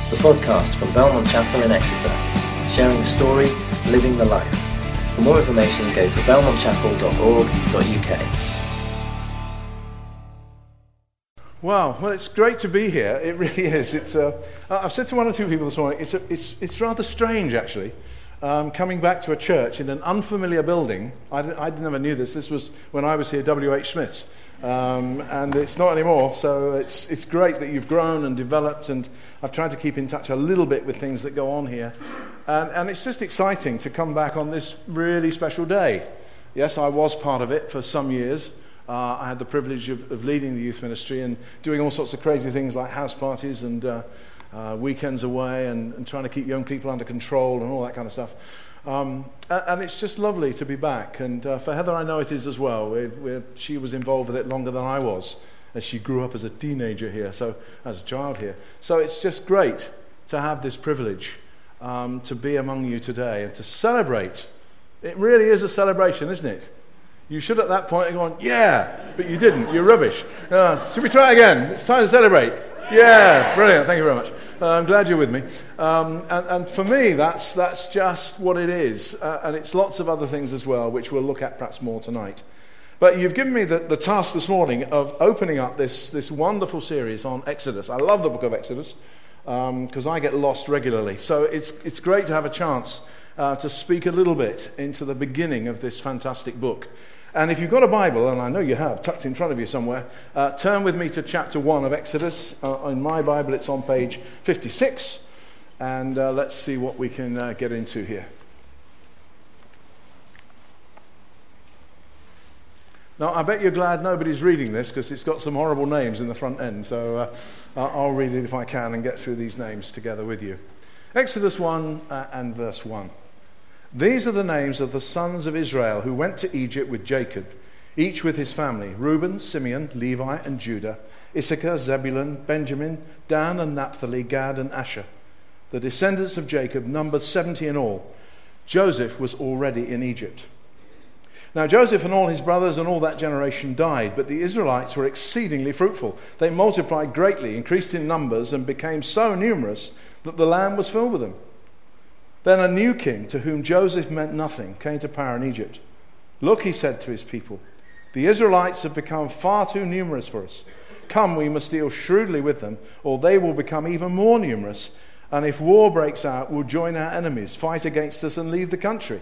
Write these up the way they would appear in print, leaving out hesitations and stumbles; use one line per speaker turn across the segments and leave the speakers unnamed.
the podcast from Belmont Chapel in Exeter, sharing the story, living the life. For more information, go to belmontchapel.org.uk.
Wow, well, it's great to be here. It really is. I've said to one or two people this morning, it's rather strange, actually, coming back to a church in an unfamiliar building. I never knew this. This was when I was here, W.H. Smith's, and it's not anymore. So it's great that you've grown and developed, and I've tried to keep in touch a little bit with things that go on here. And it's just exciting to come back on this really special day. Yes, I was part of it for some years. I had the privilege of leading the youth ministry and doing all sorts of crazy things like house parties and weekends away and trying to keep young people under control and all that kind of stuff. And it's just lovely to be back. And for Heather, I know it is as well. She was involved with it longer than I was, as she grew up as a teenager here, so as a child here. So it's just great to have this privilege to be among you today and to celebrate. It really is a celebration, isn't it? You should at that point have gone, yeah, but you didn't. You're rubbish. Should we try again? It's time to celebrate. Yeah, brilliant. Thank you very much. I'm glad you're with me. And for me, that's just what it is. And it's lots of other things as well, which we'll look at perhaps more tonight. But you've given me the task this morning of opening up this wonderful series on Exodus. I love the book of Exodus because I get lost regularly. So it's great to have a chance to speak a little bit into the beginning of this fantastic book. And if you've got a Bible, and I know you have, tucked in front of you somewhere, turn with me to chapter 1 of Exodus. In my Bible, it's on page 56. And let's see what we can get into here. Now, I bet you're glad nobody's reading this, because it's got some horrible names in the front end. So I'll read it if I can and get through these names together with you. Exodus 1 and verse 1. These are the names of the sons of Israel who went to Egypt with Jacob, each with his family: Reuben, Simeon, Levi, and Judah, Issachar, Zebulun, Benjamin, Dan and Naphtali, Gad and Asher. The descendants of Jacob numbered 70 in all. Joseph was already in Egypt. Now Joseph and all his brothers and all that generation died, but the Israelites were exceedingly fruitful. They multiplied greatly, increased in numbers, and became so numerous that the land was filled with them. Then a new king, to whom Joseph meant nothing, came to power in Egypt. Look, he said to his people, the Israelites have become far too numerous for us. Come, we must deal shrewdly with them, or they will become even more numerous, and if war breaks out, we'll join our enemies, fight against us, and leave the country.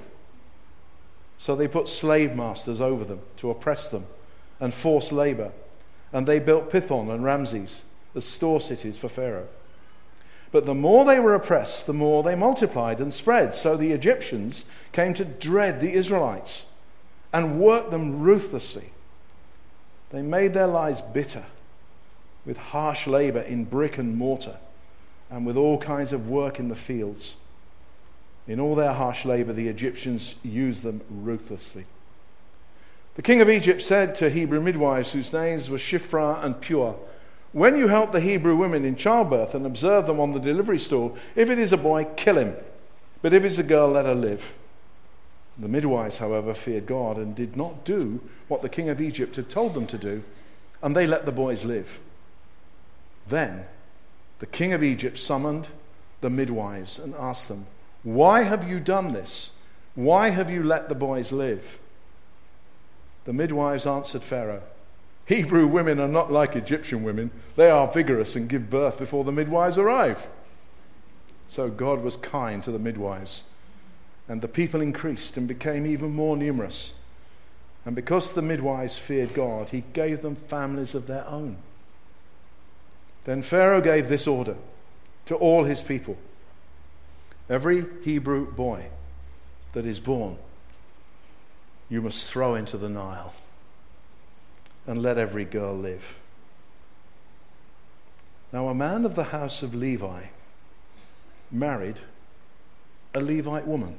So they put slave masters over them to oppress them and force labor, and they built Pithom and Ramses as store cities for Pharaoh. But the more they were oppressed, the more they multiplied and spread. So the Egyptians came to dread the Israelites and worked them ruthlessly. They made their lives bitter with harsh labor in brick and mortar and with all kinds of work in the fields. In all their harsh labor, the Egyptians used them ruthlessly. The king of Egypt said to Hebrew midwives, whose names were Shiphrah and Puah, when you help the Hebrew women in childbirth and observe them on the delivery stool, if it is a boy, kill him. But if it's a girl, let her live. The midwives, however, feared God and did not do what the king of Egypt had told them to do, and they let the boys live. Then the king of Egypt summoned the midwives and asked them, why have you done this? Why have you let the boys live? The midwives answered Pharaoh, Hebrew women are not like Egyptian women. They are vigorous and give birth before the midwives arrive. So God was kind to the midwives, and the people increased and became even more numerous. And because the midwives feared God, he gave them families of their own. Then Pharaoh gave this order to all his people: every Hebrew boy that is born, you must throw into the Nile, and let every girl live. Now a man of the house of Levi married a Levite woman.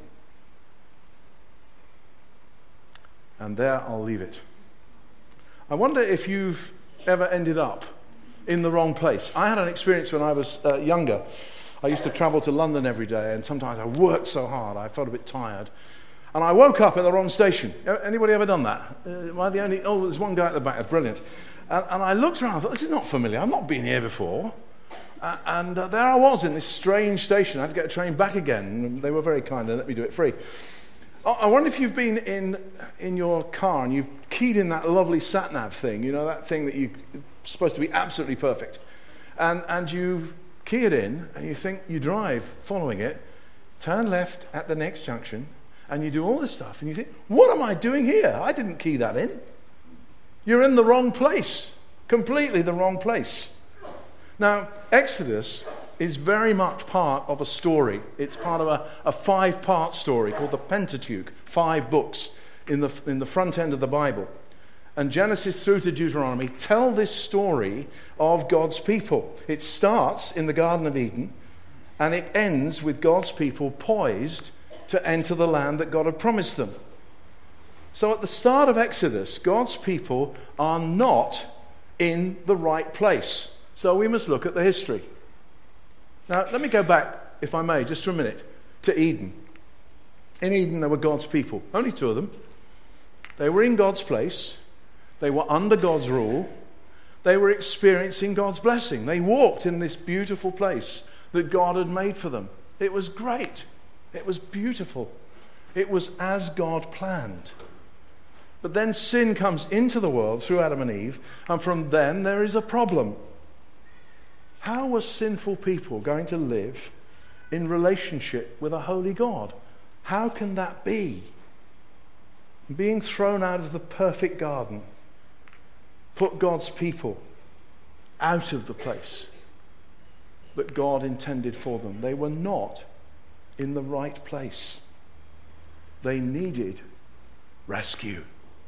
And there I'll leave it. I wonder if you've ever ended up in the wrong place. I had an experience when I was younger. I used to travel to London every day, and sometimes I worked so hard I felt a bit tired. And I woke up in the wrong station. Anybody ever done that? Am I the only? Oh, there's one guy at the back. Brilliant. And I looked around. I thought, this is not familiar. I've not been here before. And there I was in this strange station. I had to get a train back again. They were very kind and let me do it free. I wonder if you've been in your car and you've keyed in that lovely sat-nav thing, you know, that thing that you're supposed to be absolutely perfect. And you key it in and you think you drive following it, turn left at the next junction, and you do all this stuff and you think, what am I doing here? I didn't key that in. You're in the wrong place, completely the wrong place. Now, Exodus is very much part of a story. It's part of a 5-part story called the Pentateuch, 5 books in the front end of the Bible. And Genesis through to Deuteronomy tell this story of God's people. It starts in the Garden of Eden, and it ends with God's people poised to enter the land that God had promised them. So at the start of Exodus, God's people are not in the right place. So we must look at the history. Now, let me go back, if I may, just for a minute, to Eden. In Eden, there were God's people, only 2 of them. They were in God's place. They were under God's rule. They were experiencing God's blessing. They walked in this beautiful place that God had made for them. It was great. It was beautiful. It was as God planned. But then sin comes into the world through Adam and Eve, and from then there is a problem. How were sinful people going to live in relationship with a holy God? How can that be? Being thrown out of the perfect garden put God's people out of the place that God intended for them. They were not in the right place. They needed rescue.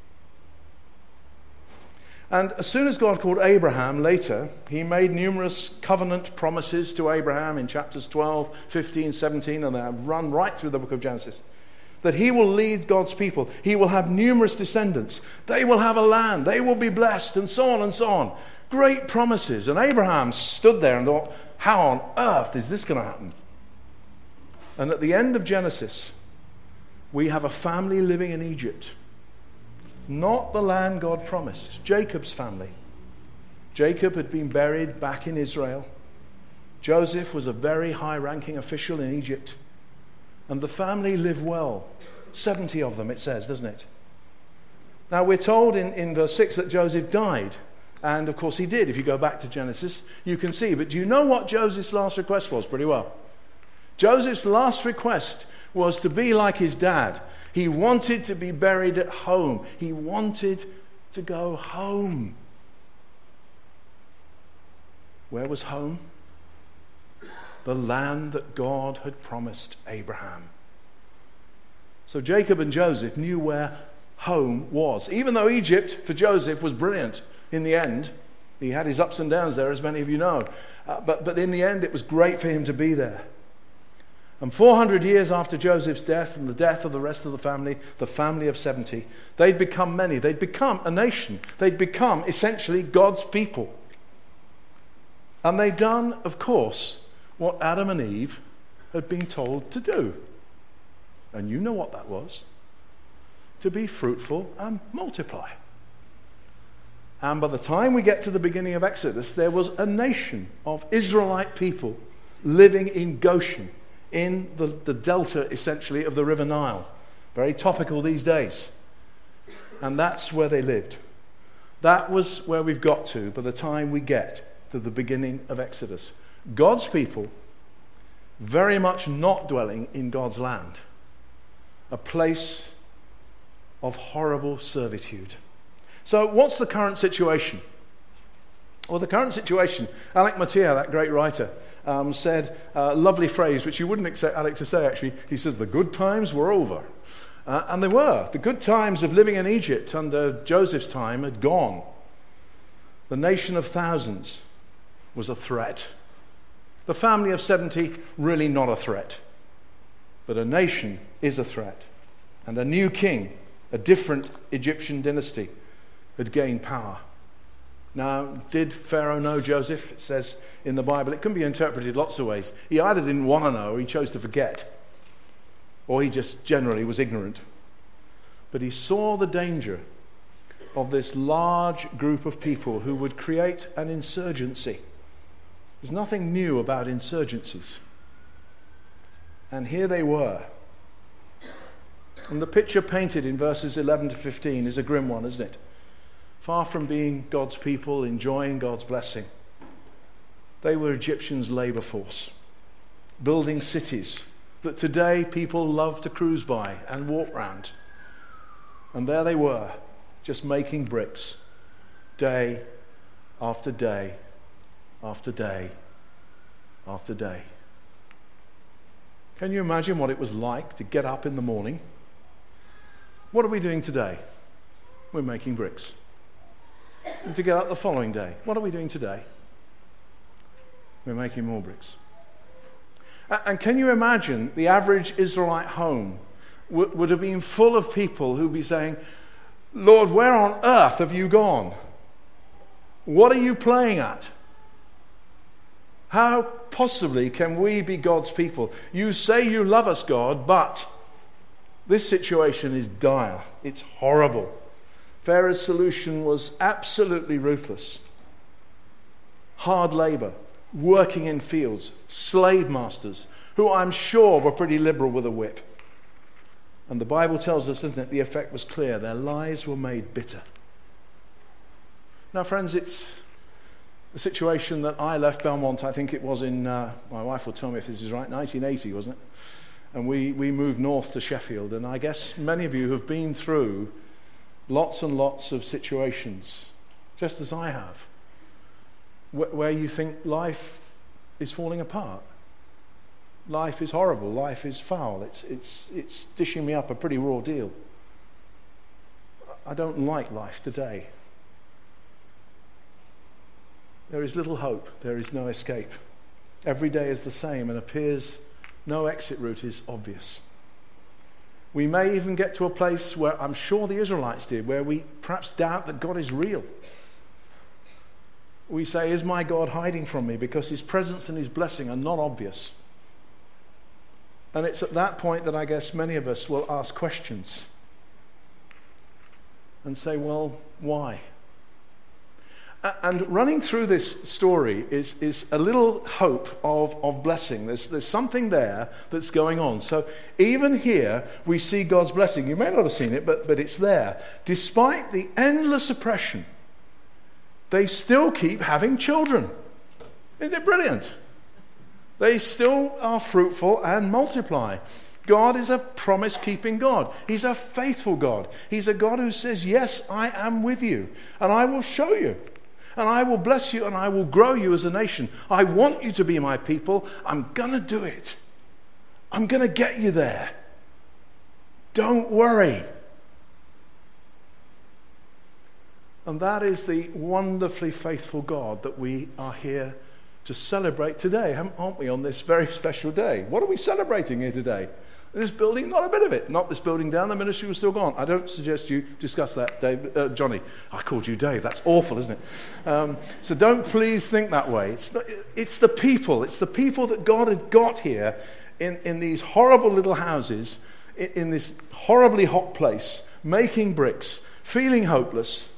And as soon as God called Abraham later, he made numerous covenant promises to Abraham in chapters 12, 15, 17, and they run right through the book of Genesis. That he will lead God's people. He will have numerous descendants. They will have a land. They will be blessed, and so on and so on. Great promises. And Abraham stood there and thought, how on earth is this going to happen? And at the end of Genesis, we have a family living in Egypt. Not the land God promised. Jacob's family. Jacob had been buried back in Israel. Joseph was a very high-ranking official in Egypt. And the family lived well. 70 of them, it says, doesn't it? Now, we're told in verse 6 that Joseph died. And, of course, he did. If you go back to Genesis, you can see. But do you know what Joseph's last request was? Pretty well. Joseph's last request was to be like his dad. He wanted to be buried at home. He wanted to go home. Where was home? The land that God had promised Abraham. So Jacob and Joseph knew where home was. Even though Egypt, for Joseph, was brilliant in the end. He had his ups and downs there, as many of you know. But in the end, it was great for him to be there. And 400 years after Joseph's death and the death of the rest of the family of 70, they'd become many. They'd become a nation. They'd become essentially God's people. And they'd done, of course, what Adam and Eve had been told to do. And you know what that was. To be fruitful and multiply. And by the time we get to the beginning of Exodus, there was a nation of Israelite people living in Goshen, in the delta, essentially, of the River Nile. Very topical these days. And that's where they lived. That was where we've got to by the time we get to the beginning of Exodus. God's people very much not dwelling in God's land. A place of horrible servitude. So what's the current situation? Well, the current situation, Alec Motyer, that great writer, said a lovely phrase, which you wouldn't expect Alec to say, actually. He says, the good times were over. And they were. The good times of living in Egypt under Joseph's time had gone. The nation of thousands was a threat. The family of 70, really not a threat. But a nation is a threat. And a new king, a different Egyptian dynasty, had gained power. Now, did Pharaoh know Joseph? It says in the Bible. It can be interpreted lots of ways. He either didn't want to know, or he chose to forget. Or he just generally was ignorant. But he saw the danger of this large group of people who would create an insurgency. There's nothing new about insurgencies. And here they were. And the picture painted in verses 11 to 15 is a grim one, isn't it? Far from being God's people, enjoying God's blessing, they were Egyptians' labor force, building cities that today people love to cruise by and walk round. And there they were, just making bricks, day after day after day after day. Can you imagine what it was like to get up in the morning? What are we doing today? We're making bricks. And to get up the following day, what are we doing today? We're making more bricks. And can you imagine the average Israelite home would have been full of people who'd be saying, Lord, where on earth have you gone? What are you playing at? How possibly can we be God's people? You say you love us, God, but this situation is dire. It's horrible. Pharaoh's solution was absolutely ruthless. Hard labor, working in fields, slave masters, who I'm sure were pretty liberal with a whip. And the Bible tells us, doesn't it, the effect was clear. Their lives were made bitter. Now, friends, it's a situation that I left Belmont, I think it was in, my wife will tell me if this is right, 1980, wasn't it? And we moved north to Sheffield. And I guess many of you have been through lots and lots of situations, just as I have, where you think life is falling apart. Life is horrible. Life is foul. It's dishing me up a pretty raw deal. I don't like life today. There is little hope. There is no escape. Every day is the same and appears no exit route is obvious. We may even get to a place where I'm sure the Israelites did, where we perhaps doubt that God is real. We say, is my God hiding from me because his presence and his blessing are not obvious? And it's at that point that I guess many of us will ask questions and say, well, why? And running through this story is a little hope of blessing. There's something there that's going on. So even here, we see God's blessing. You may not have seen it, but it's there. Despite the endless oppression, they still keep having children. Isn't it brilliant? They still are fruitful and multiply. God is a promise-keeping God. He's a faithful God. He's a God who says, yes, I am with you, and I will show you. And I will bless you and I will grow you as a nation. I want you to be my people. I'm going to do it. I'm going to get you there. Don't worry. And that is the wonderfully faithful God that we are here to celebrate today, aren't we, on this very special day? What are we celebrating here today? This building, not a bit of it. Not this building down, the ministry was still gone. I don't suggest you discuss that, Dave. Johnny. I called you Dave. That's awful, isn't it? So don't please think that way. It's the people. It's the people that God had got here in these horrible little houses, in this horribly hot place, making bricks, feeling hopeless.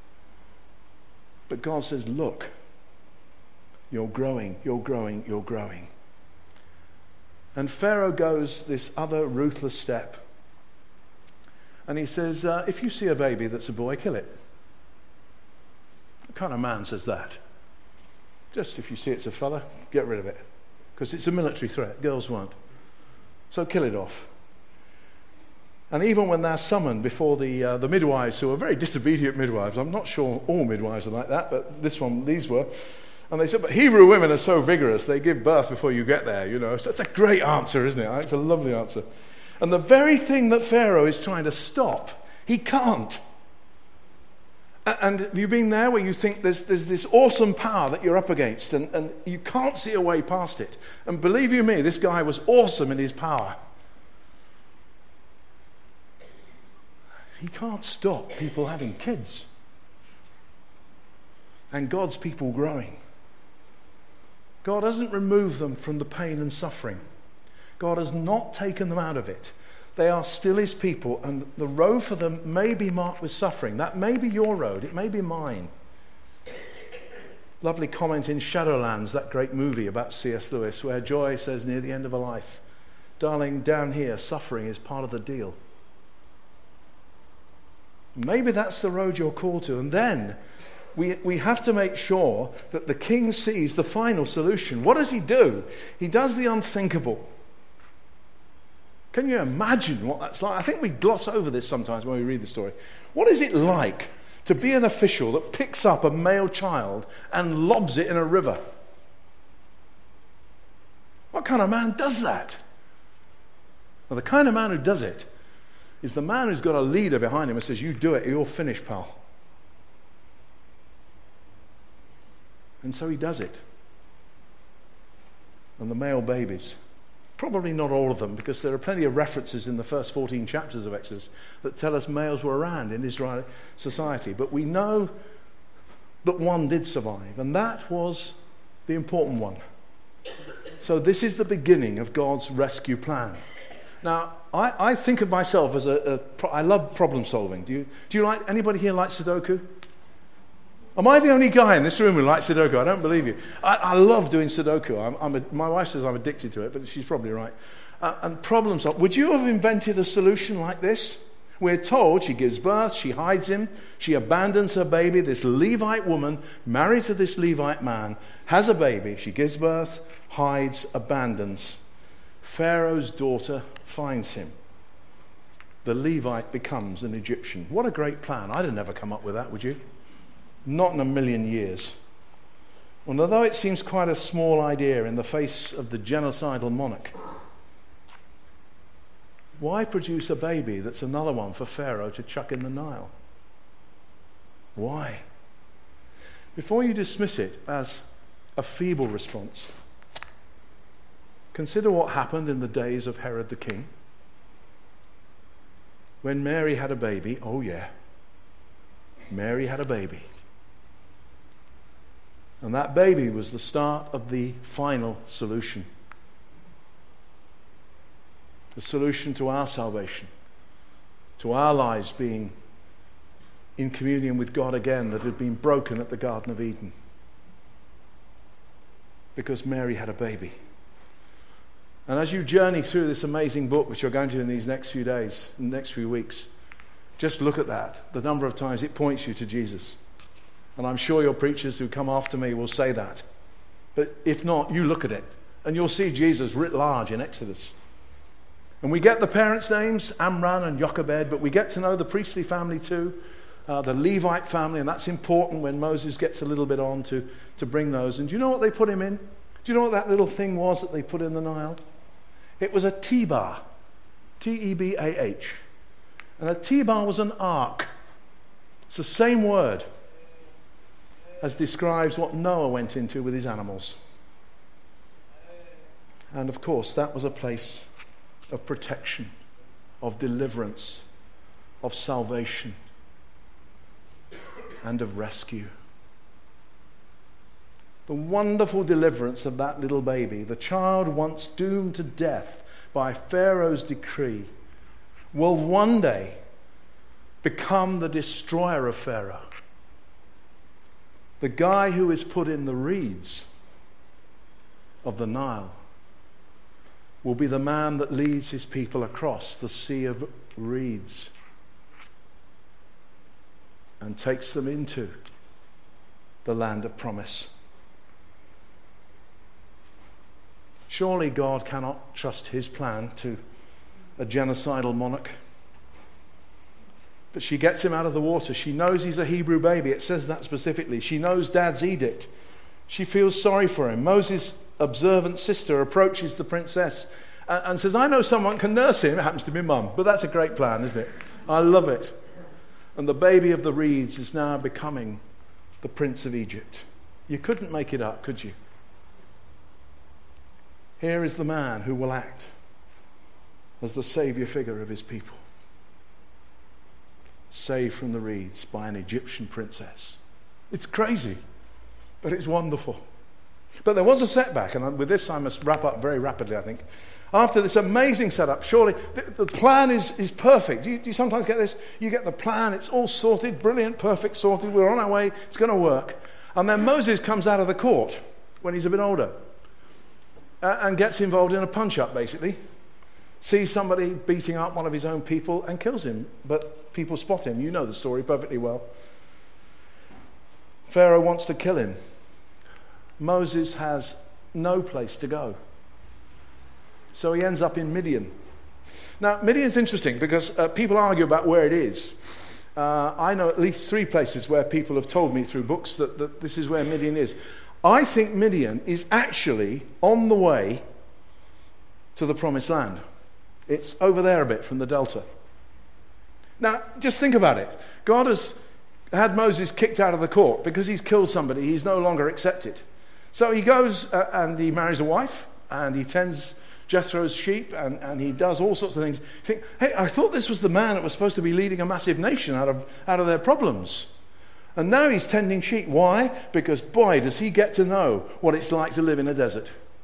But God says, look, you're growing, you're growing, you're growing. And Pharaoh goes this other ruthless step. And he says, if you see a baby that's a boy, kill it. What kind of man says that? Just if you see it's a fella, get rid of it. Because it's a military threat. Girls won't. So kill it off. And even when they're summoned before the midwives, who are very disobedient midwives, I'm not sure all midwives are like that, but these were. And they said, but Hebrew women are so vigorous, they give birth before you get there, you know. So it's a great answer, isn't it? It's a lovely answer. And the very thing that Pharaoh is trying to stop, he can't. And have you been there where you think there's this awesome power that you're up against and you can't see a way past it? And believe you me, this guy was awesome in his power. He can't stop people having kids and God's people growing. God hasn't removed them from the pain and suffering. God has not taken them out of it. They are still his people, and the road for them may be marked with suffering. That may be your road. It may be mine. Lovely comment in Shadowlands, that great movie about C.S. Lewis, where Joy says near the end of her life, "Darling, down here, suffering is part of the deal." Maybe that's the road you're called to. And then we have to make sure that the king sees the final solution. What does he do? He does the unthinkable. Can you imagine what that's like? I think we gloss over this sometimes when we read the story. What is it like to be an official that picks up a male child and lobs it in a river? What kind of man does that? Well, the kind of man who does it is the man who's got a leader behind him and says, "You do it, you're finished, pal." And so he does it. And the male babies, probably not all of them, because there are plenty of references in the first 14 chapters of Exodus that tell us males were around in Israeli society. But we know that one did survive, and that was the important one. So this is the beginning of God's rescue plan. Now, I think of myself as I love problem solving. Do you like, anybody here like Sudoku? Am I the only guy in this room who likes Sudoku? I don't believe you. I love doing Sudoku. My wife says I'm addicted to it, but she's probably right. And problem solving. Would you have invented a solution like this? We're told she gives birth, she hides him, she abandons her baby. This Levite woman married to this Levite man, has a baby, she gives birth, hides, abandons. Pharaoh's daughter finds him. The Levite becomes an Egyptian. What a great plan. I'd have never come up with that, would you? Not in a million years. And although it seems quite a small idea in the face of the genocidal monarch, why produce a baby that's another one for Pharaoh to chuck in the Nile? Why? Before you dismiss it as a feeble response, consider what happened in the days of Herod the king. When Mary had a baby, oh yeah, Mary had a baby. And that baby was the start of the final solution. The solution to our salvation, to our lives being in communion with God again that had been broken at the Garden of Eden. Because Mary had a baby. And as you journey through this amazing book, which you're going to in these next few days, next few weeks, just look at that, the number of times it points you to Jesus. And I'm sure your preachers who come after me will say that. But if not, you look at it, and you'll see Jesus writ large in Exodus. And we get the parents' names, Amram and Jochebed, but we get to know the priestly family too, the Levite family, and that's important when Moses gets a little bit on to bring those. And do you know what they put him in? Do you know what that little thing was that they put in the Nile? It was a T-bar, T-E-B-A-H. And a T-bar was an ark. It's the same word as describes what Noah went into with his animals. And of course, that was a place of protection, of deliverance, of salvation, and of rescue. The wonderful deliverance of that little baby, the child once doomed to death by Pharaoh's decree, will one day become the destroyer of Pharaoh. The guy who is put in the reeds of the Nile will be the man that leads his people across the sea of reeds and takes them into the land of promise. Surely God cannot trust his plan to a genocidal monarch. But she gets him out of the water. She knows he's a Hebrew baby. It says that specifically. She knows Dad's edict. She feels sorry for him. Moses' observant sister approaches the princess and says, I know someone can nurse him. It happens to be Mum. But that's a great plan, isn't it? I love it. And the baby of the reeds is now becoming the Prince of Egypt. You couldn't make it up, could you? Here is the man who will act as the saviour figure of his people. Saved from the reeds by an Egyptian princess. It's crazy, but it's wonderful. But there was a setback, and with this I must wrap up very rapidly, I think. After this amazing setup, surely the plan is perfect. Do you sometimes get this? You get the plan, it's all sorted, brilliant, perfect, sorted, we're on our way, it's going to work. And then Moses comes out of the court when he's a bit older and gets involved in a punch-up, basically. Sees somebody beating up one of his own people and kills him. But people spot him. You know the story perfectly well. Pharaoh wants to kill him. Moses has no place to go. So he ends up in Midian. Now, Midian's interesting because people argue about where it is. I know at least 3 places where people have told me through books that this is where Midian is. I think Midian is actually on the way to the Promised Land. It's over there a bit from the Delta. Now, just think about it. God has had Moses kicked out of the court because he's killed somebody. He's no longer accepted. So he goes and he marries a wife and he tends Jethro's sheep and he does all sorts of things. You think, hey, I thought this was the man that was supposed to be leading a massive nation out of their problems. And now he's tending sheep. Why? Because, boy, does he get to know what it's like to live in a desert.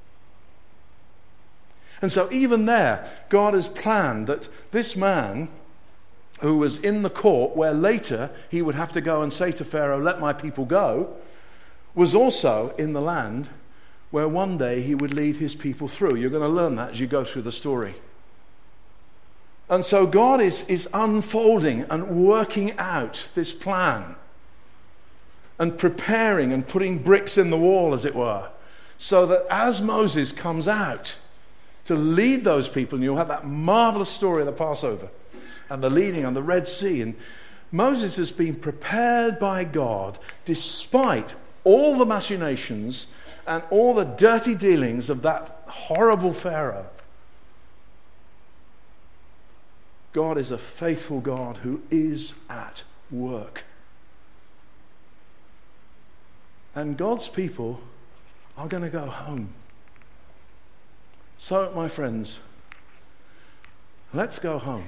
And so even there, God has planned that this man who was in the court where later he would have to go and say to Pharaoh, let my people go, was also in the land where one day he would lead his people through. You're going to learn that as you go through the story. And so God is unfolding and working out this plan and preparing and putting bricks in the wall, as it were, so that as Moses comes out to lead those people, and you'll have that marvelous story of the Passover and the leading on the Red Sea, and Moses has been prepared by God despite all the machinations and all the dirty dealings of that horrible Pharaoh. God is a faithful God who is at work. And God's people are going to go home. So, my friends, let's go home.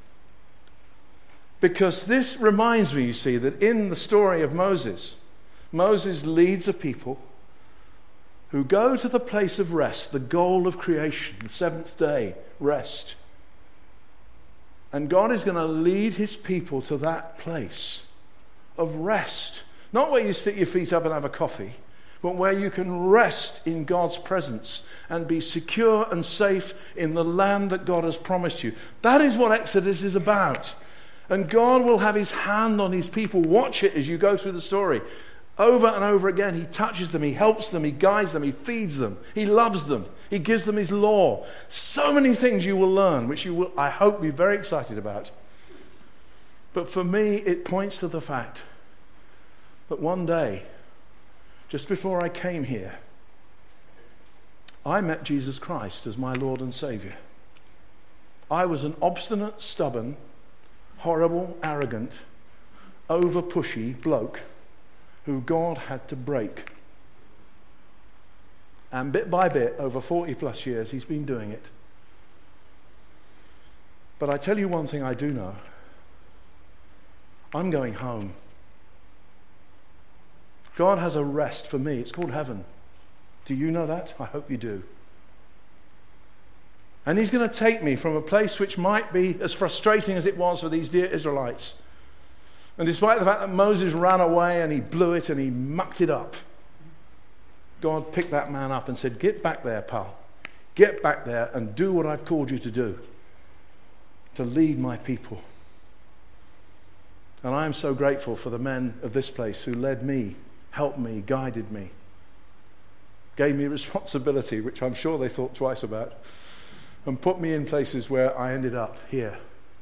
Because this reminds me, you see, that in the story of Moses, Moses leads a people who go to the place of rest, the goal of creation, the 7th day, rest. And God is going to lead his people to that place of rest. Not where you stick your feet up and have a coffee, but where you can rest in God's presence and be secure and safe in the land that God has promised you. That is what Exodus is about. And God will have his hand on his people. Watch it as you go through the story. Over and over again, he touches them, he helps them, he guides them, he feeds them, he loves them, he gives them his law. So many things you will learn, which you will, I hope, be very excited about. But for me, it points to the fact that one day, just before I came here, I met Jesus Christ as my Lord and Saviour. I was an obstinate, stubborn, horrible, arrogant, over-pushy bloke who God had to break. And bit by bit, over 40 plus years, he's been doing it. But I tell you one thing I do know. I'm going home. God has a rest for me. It's called heaven. Do you know that? I hope you do. And he's going to take me from a place which might be as frustrating as it was for these dear Israelites. And despite the fact that Moses ran away and he blew it and he mucked it up, God picked that man up and said, get back there, pal. Get back there and do what I've called you to do, to lead my people. And I am so grateful for the men of this place who led me, helped me, guided me, gave me responsibility, which I'm sure they thought twice about, and put me in places where I ended up here.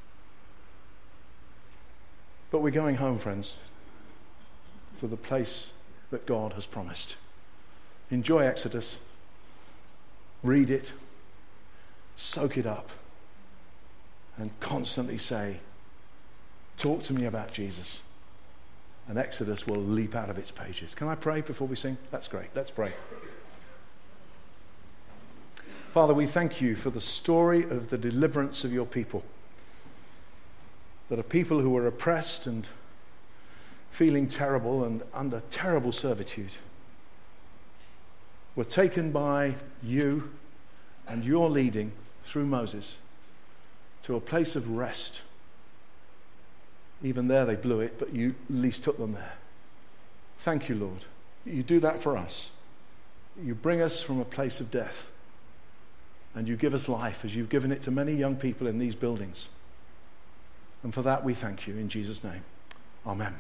But we're going home, friends, to the place that God has promised. Enjoy Exodus. Read it. Soak it up. And constantly say, talk to me about Jesus. And Exodus will leap out of its pages. Can I pray before we sing? That's great. Let's pray. Father, we thank you for the story of the deliverance of your people. That are people who were oppressed and feeling terrible and under terrible servitude were taken by you and your leading through Moses to a place of rest. Even there they blew it, but you at least took them there. Thank you, Lord. You do that for us. You bring us from a place of death, and you give us life as you've given it to many young people in these buildings. And for that we thank you in Jesus' name. Amen.